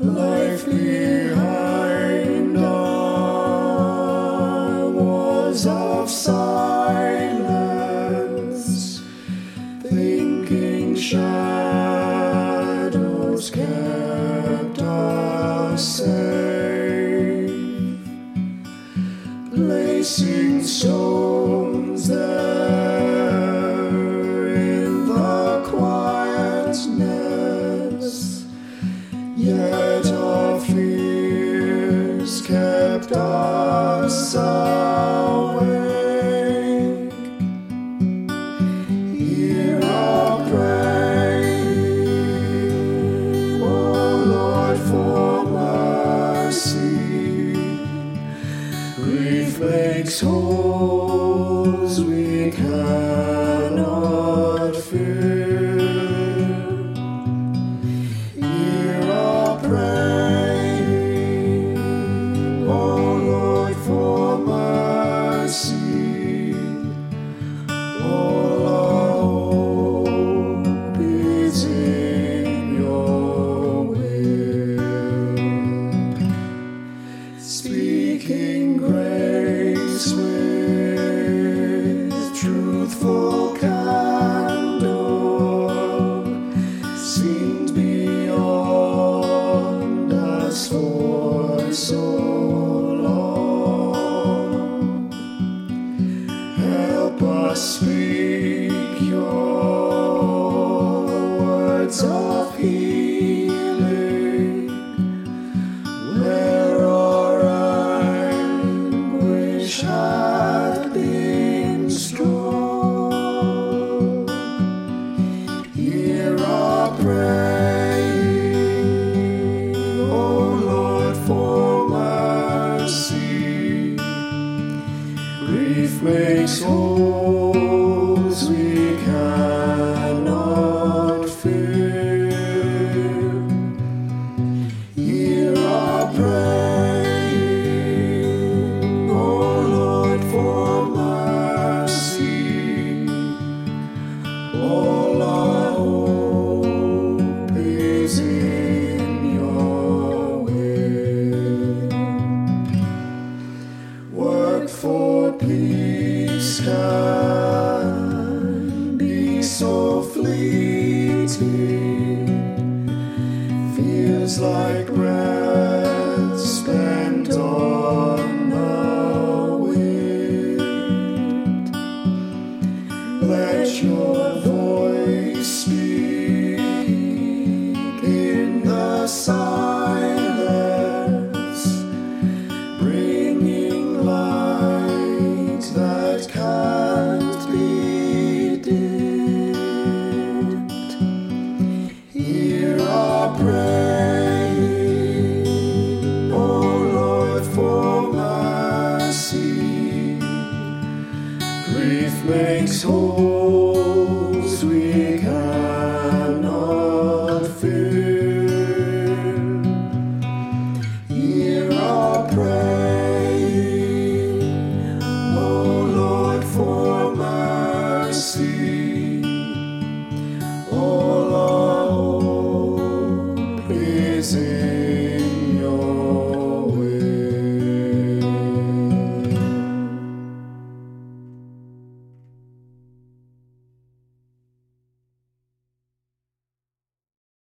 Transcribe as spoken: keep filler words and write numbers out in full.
life behind our walls of silence, thinking shadows kept us safe, placing stones there in the quietness, yet our fears kept us awake. Hear our prayer, O Lord, for mercy. Grief makes holes we cannot fill. Hear our prayer, O Lord, for mercy. All our hope is in your will. Speaking grace with truthful candor, seen beyond us for so long. Help us speak your words of healing where our anguish hath been strong. Hear our prayer, O Lord, for mercy. Grief makes holes we cannot fill. Hear our prayer, O Lord, for mercy. All our hope is in your will. Work for peace can be so fleeting, feels like